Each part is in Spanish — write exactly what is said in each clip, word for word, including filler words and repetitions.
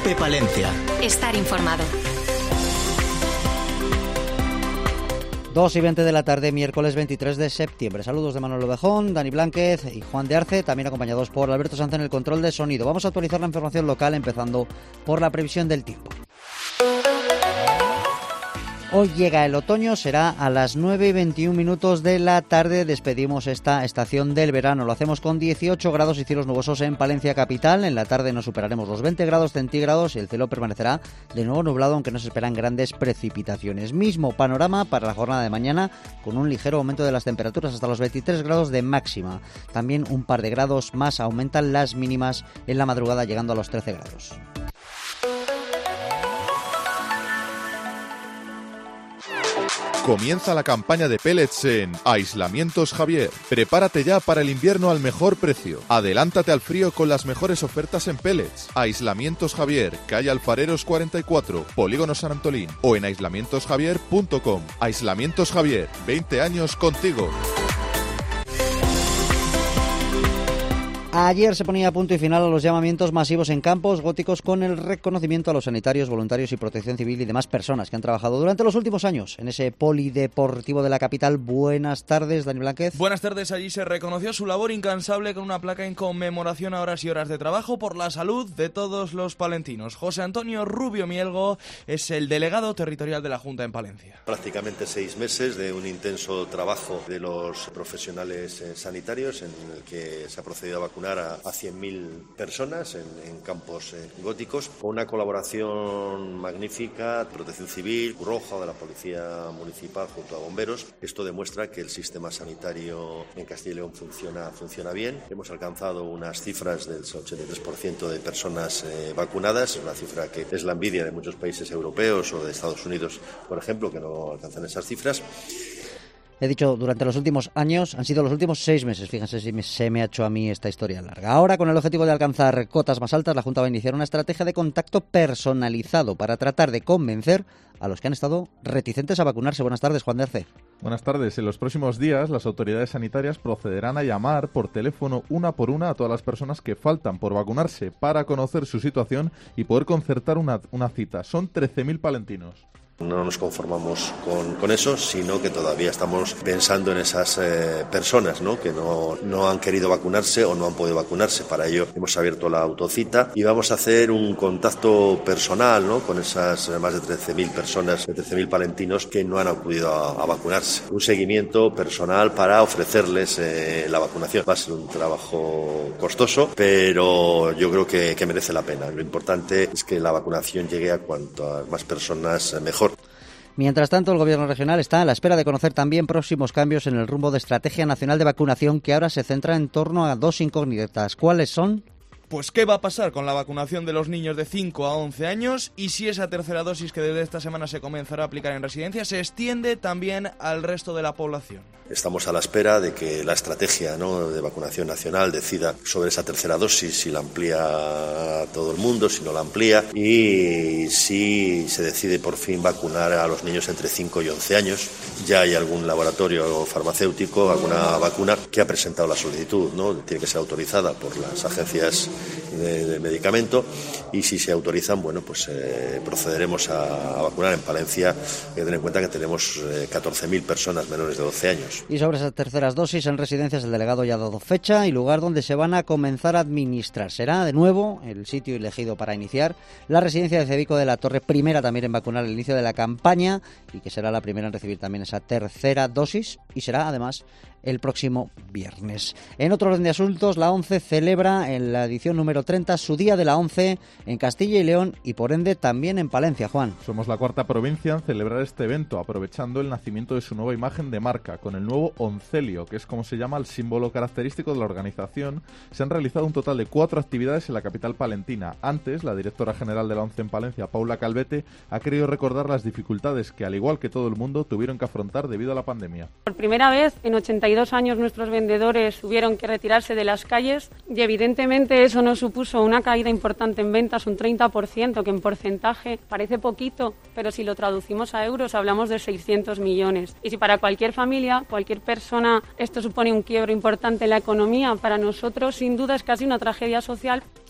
COPE Palencia. Estar informado. dos y veinte de la tarde, miércoles veintitrés de septiembre. Saludos de Manuel Ovejón, Dani Blánquez y Juan de Arce, también acompañados por Alberto Sanz en el control de sonido. Vamos a actualizar la información local, empezando por la previsión del tiempo. Hoy llega el otoño, será a las nueve y veintiún minutos de la tarde. Despedimos esta estación del verano. Lo hacemos con dieciocho grados y cielos nubosos en Palencia capital. En la tarde no superaremos los veinte grados centígrados y el cielo permanecerá de nuevo nublado, aunque no se esperan grandes precipitaciones. Mismo panorama para la jornada de mañana, con un ligero aumento de las temperaturas hasta los veintitrés grados de máxima. También un par de grados más aumentan las mínimas en la madrugada, llegando a los trece grados. Comienza la campaña de pellets en Aislamientos Javier. Prepárate ya para el invierno al mejor precio. Adelántate al frío con las mejores ofertas en pellets. Aislamientos Javier, calle Alfareros cuarenta y cuatro, Polígono San Antolín, o en aislamientos javier punto com. Aislamientos Javier, veinte años contigo. Ayer se ponía punto y final a los llamamientos masivos en campos góticos con el reconocimiento a los sanitarios, voluntarios y protección civil y demás personas que han trabajado durante los últimos años en ese polideportivo de la capital. Buenas tardes, Dani Blánquez. Buenas tardes. Allí se reconoció su labor incansable con una placa en conmemoración a horas y horas de trabajo por la salud de todos los palentinos. José Antonio Rubio Mielgo es el delegado territorial de la Junta en Palencia. Prácticamente seis meses de un intenso trabajo de los profesionales sanitarios en el que se ha procedido a vacunar a cien mil personas en, en campos eh, góticos, con una colaboración magnífica, Protección Civil, Cruz Roja, de la Policía Municipal junto a bomberos. Esto demuestra que el sistema sanitario en Castilla y León funciona, funciona bien. Hemos alcanzado unas cifras del ochenta y tres por ciento de personas eh, vacunadas, una cifra que es la envidia de muchos países europeos o de Estados Unidos, por ejemplo, que no alcanzan esas cifras. He dicho durante los últimos años, han sido los últimos seis meses, fíjense si me, se me ha hecho a mí esta historia larga. Ahora, con el objetivo de alcanzar cotas más altas, la Junta va a iniciar una estrategia de contacto personalizado para tratar de convencer a los que han estado reticentes a vacunarse. Buenas tardes, Juan de Arce. Buenas tardes. En los próximos días, las autoridades sanitarias procederán a llamar por teléfono una por una a todas las personas que faltan por vacunarse para conocer su situación y poder concertar una, una cita. Son trece mil palentinos. No nos conformamos con, con eso, sino que todavía estamos pensando en esas eh, personas, ¿no?, que no, no han querido vacunarse o no han podido vacunarse. Para ello hemos abierto la autocita y vamos a hacer un contacto personal, ¿no?, con esas más de trece mil personas, de trece mil palentinos que no han acudido a, a vacunarse. Un seguimiento personal para ofrecerles eh, la vacunación. Va a ser un trabajo costoso, pero yo creo que, que merece la pena. Lo importante es que la vacunación llegue a cuantas más personas mejor. Mientras tanto, el Gobierno regional está a la espera de conocer también próximos cambios en el rumbo de Estrategia Nacional de Vacunación, que ahora se centra en torno a dos incógnitas. ¿Cuáles son? Pues qué va a pasar con la vacunación de los niños de cinco a once años y si esa tercera dosis que desde esta semana se comenzará a aplicar en residencias se extiende también al resto de la población. Estamos a la espera de que la estrategia, ¿no?, de vacunación nacional decida sobre esa tercera dosis, si la amplía a todo el mundo, si no la amplía, y si se decide por fin vacunar a los niños entre cinco y once años. Ya hay algún laboratorio farmacéutico, alguna vacuna que ha presentado la solicitud, ¿no? Tiene que ser autorizada por las agencias de, de medicamento, y si se autorizan, bueno, pues eh, procederemos a, a vacunar en Palencia. Hay que tener en cuenta que tenemos eh, catorce mil personas menores de doce años. Y sobre esas terceras dosis en residencias, el delegado ya ha dado fecha y lugar donde se van a comenzar a administrar. Será, de nuevo, el sitio elegido para iniciar la residencia de Cebico de la Torre, primera también en vacunar al inicio de la campaña, y que será la primera en recibir también esa tercera dosis, y será, además, el próximo viernes. En otro orden de asuntos, la ONCE celebra en la edición número treinta su Día de la ONCE en Castilla y León y por ende también en Palencia. Juan. Somos la cuarta provincia en celebrar este evento, aprovechando el nacimiento de su nueva imagen de marca, con el nuevo oncelio, que es como se llama el símbolo característico de la organización. Se han realizado un total de cuatro actividades en la capital palentina. Antes, la directora general de la ONCE en Palencia, Paula Calvete, ha querido recordar las dificultades que, al igual que todo el mundo, tuvieron que afrontar debido a la pandemia. Por primera vez en ochenta y dos años nuestros vendedores tuvieron que retirarse de las calles y evidentemente eso nos supuso una caída importante en ventas, un treinta por ciento, que en porcentaje parece poquito, pero si lo traducimos a euros hablamos de seiscientos millones. Y si para cualquier familia, cualquier persona, esto supone un quiebro importante en la economía, para nosotros sin duda es casi una tragedia social.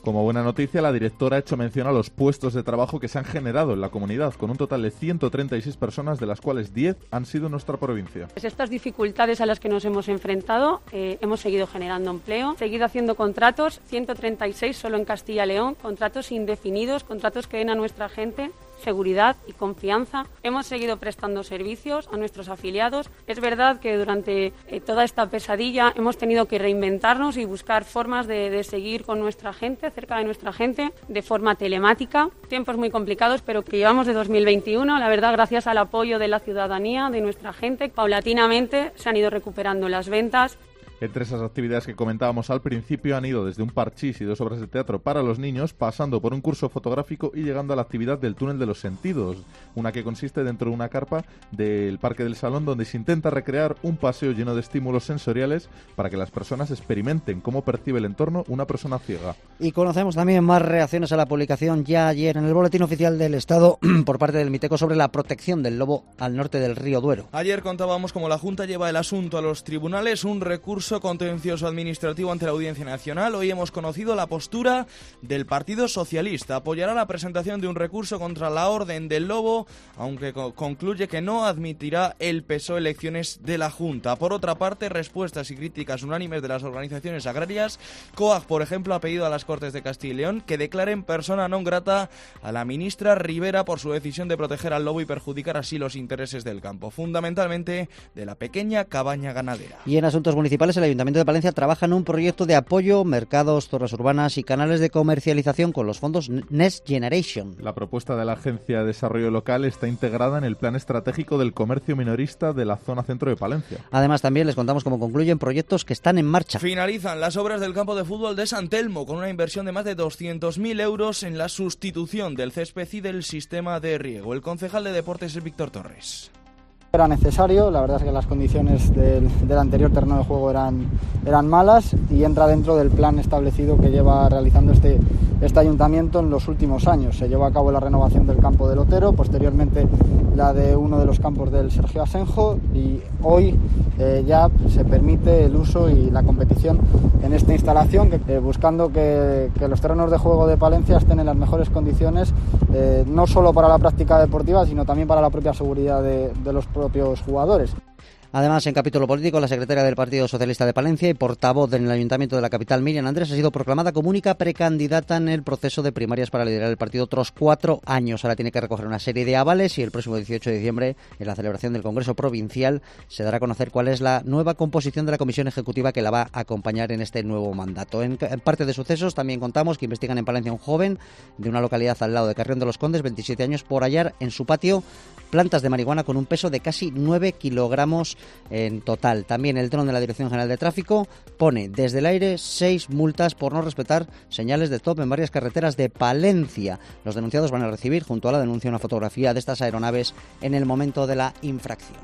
Como buena noticia, la directora ha hecho mención a los puestos de trabajo que se han generado en la comunidad, con un total de ciento treinta y seis personas, de las cuales diez han sido en nuestra provincia. Pues estas dificultades a las que nos hemos enfrentado, eh, hemos seguido generando empleo, seguido haciendo contratos, ciento treinta y seis solo en Castilla y León, contratos indefinidos, contratos que den a nuestra gente seguridad y confianza. Hemos seguido prestando servicios a nuestros afiliados. Es verdad que durante eh, toda esta pesadilla hemos tenido que reinventarnos y buscar formas de, de seguir con nuestra gente, cerca de nuestra gente, de forma telemática. Tiempos muy complicados, pero que llevamos de dos mil veintiuno. La verdad, gracias al apoyo de la ciudadanía, de nuestra gente, paulatinamente se han ido recuperando las ventas. Entre esas actividades que comentábamos al principio han ido desde un parchís y dos obras de teatro para los niños, pasando por un curso fotográfico y llegando a la actividad del túnel de los sentidos, una que consiste dentro de una carpa del Parque del Salón, donde se intenta recrear un paseo lleno de estímulos sensoriales para que las personas experimenten cómo percibe el entorno una persona ciega. Y conocemos también más reacciones a la publicación ya ayer en el Boletín Oficial del Estado por parte del Miteco sobre la protección del lobo al norte del río Duero. Ayer contábamos cómo la Junta lleva el asunto a los tribunales, un recurso contencioso administrativo ante la Audiencia Nacional. Hoy hemos conocido la postura del Partido Socialista. Apoyará la presentación de un recurso contra la Orden del Lobo, aunque co- concluye que no admitirá el P S O E elecciones de la Junta. Por otra parte, respuestas y críticas unánimes de las organizaciones agrarias. COAG, por ejemplo, ha pedido a las Cortes de Castilla y León que declaren persona non grata a la ministra Rivera por su decisión de proteger al lobo y perjudicar así los intereses del campo, fundamentalmente de la pequeña cabaña ganadera. Y en asuntos municipales, el Ayuntamiento de Palencia trabaja en un proyecto de apoyo, mercados, zonas urbanas y canales de comercialización con los fondos Next Generation. La propuesta de la Agencia de Desarrollo Local está integrada en el Plan Estratégico del Comercio Minorista de la zona centro de Palencia. Además, también les contamos cómo concluyen proyectos que están en marcha. Finalizan las obras del campo de fútbol de San Telmo con una inversión de más de doscientos mil euros en la sustitución del césped y del sistema de riego. El concejal de deportes es Víctor Torres. Era necesario, la verdad es que las condiciones del, del anterior terreno de juego eran, eran malas y entra dentro del plan establecido que lleva realizando este, este ayuntamiento en los últimos años. Se llevó a cabo la renovación del campo del Otero, posteriormente la de uno de los campos del Sergio Asenjo y hoy eh, ya se permite el uso y la competición en esta instalación, que, eh, buscando que, que los terrenos de juego de Palencia estén en las mejores condiciones, eh, no solo para la práctica deportiva, sino también para la propia seguridad de, de los propios jugadores. Además, en capítulo político, la secretaria del Partido Socialista de Palencia y portavoz en el Ayuntamiento de la capital, Miriam Andrés, ha sido proclamada como única precandidata en el proceso de primarias para liderar el partido otros cuatro años. Ahora tiene que recoger una serie de avales y el próximo dieciocho de diciembre, en la celebración del Congreso Provincial, se dará a conocer cuál es la nueva composición de la comisión ejecutiva que la va a acompañar en este nuevo mandato. En parte de sucesos también contamos que investigan en Palencia un joven de una localidad al lado de Carrión de los Condes, veintisiete años, por hallar en su patio plantas de marihuana con un peso de casi nueve kilogramos en total. También el dron de la Dirección General de Tráfico pone desde el aire seis multas por no respetar señales de stop en varias carreteras de Palencia. Los denunciados van a recibir, junto a la denuncia, una fotografía de estas aeronaves en el momento de la infracción.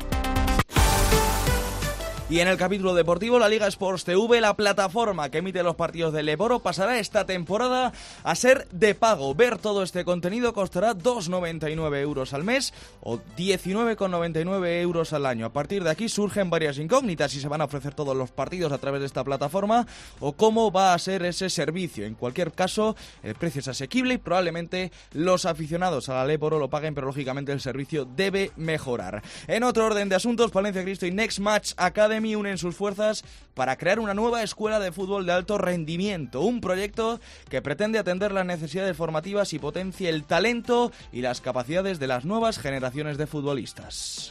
Y en el capítulo deportivo, la Liga Sports T V, la plataforma que emite los partidos del Leboro, pasará esta temporada a ser de pago. Ver todo este contenido costará dos con noventa y nueve euros al mes o diecinueve con noventa y nueve euros al año. A partir de aquí surgen varias incógnitas: si se van a ofrecer todos los partidos a través de esta plataforma o cómo va a ser ese servicio. En cualquier caso, el precio es asequible y probablemente los aficionados a la Leboro lo paguen, pero lógicamente el servicio debe mejorar. En otro orden de asuntos, Palencia Cristo y Next Match Academy unen sus fuerzas para crear una nueva escuela de fútbol de alto rendimiento, un proyecto que pretende atender las necesidades formativas y potencie el talento y las capacidades de las nuevas generaciones de futbolistas.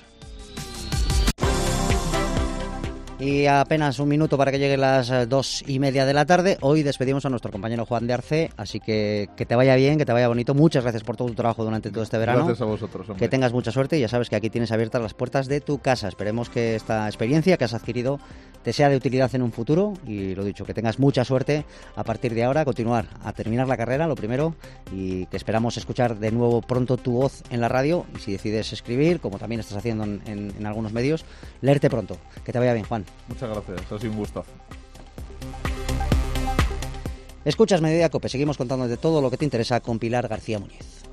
Y apenas un minuto para que lleguen las dos y media de la tarde. Hoy despedimos a nuestro compañero Juan de Arce, así que que te vaya bien, que te vaya bonito. Muchas gracias por todo tu trabajo durante todo este verano. Gracias a vosotros, hombre. Que tengas mucha suerte y ya sabes que aquí tienes abiertas las puertas de tu casa. Esperemos que esta experiencia que has adquirido te sea de utilidad en un futuro y lo dicho, que tengas mucha suerte a partir de ahora, continuar a terminar la carrera, lo primero, y que esperamos escuchar de nuevo pronto tu voz en la radio y si decides escribir, como también estás haciendo en, en, en algunos medios, leerte pronto. Que te vaya bien, Juan. Muchas gracias, ha sido un gustazo. Escuchas Mediodía Cope, seguimos contándote todo lo que te interesa con Pilar García Muñiz.